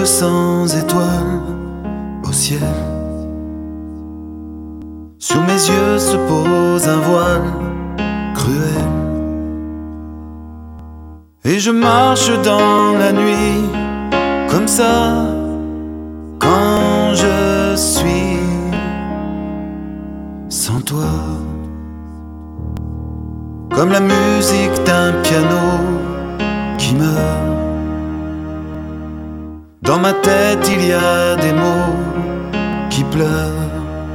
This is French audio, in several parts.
sans étoiles au ciel. Sur mes yeux se pose un voile cruel, et je marche dans la nuit comme ça. Quand je suis sans toi, comme la musique d'un piano qui meurt. Dans ma tête il y a des mots qui pleurent.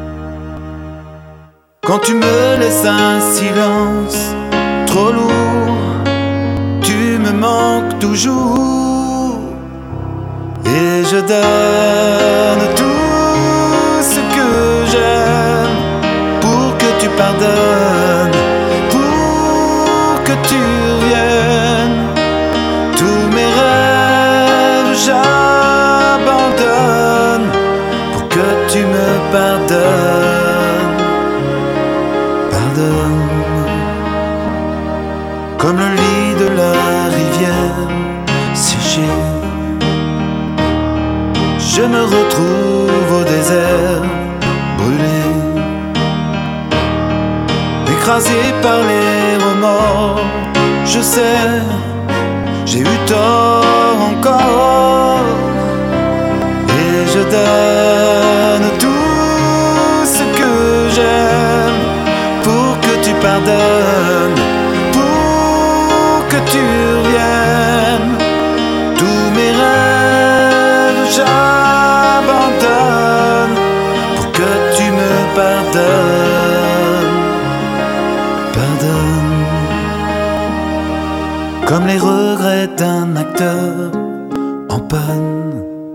Quand tu me laisses un silence trop lourd, tu me manques toujours. Et je donne tout ce que j'aime pour que tu pardonnes, pour que tu reviennes. Tous mes rêves j'abandonne pour que tu me pardonnes. Pardonne. Comme le lit de la rivière séché, je me retrouve au désert, brûlé, écrasé par les remords. Je sais, j'ai eu tort encore, et je donne tout ce que j'aime pour que tu pardonnes, pour que tu reviennes. Tous mes rêves j'abandonne pour que tu me pardonnes. Pardonne. Comme les regrets d'un acteur en panne,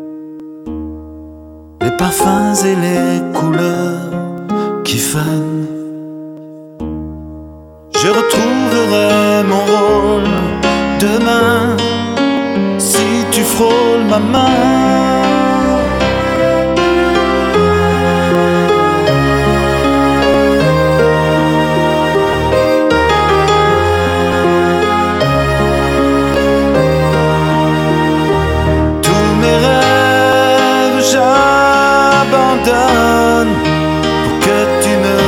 les parfums et les couleurs qui fanent. Je retrouverai mon rôle demain si tu frôles ma main. Tous mes rêves j'abandonne pour que tu me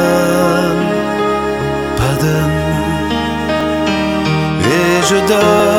pardonnes. Pardonne. Et je donne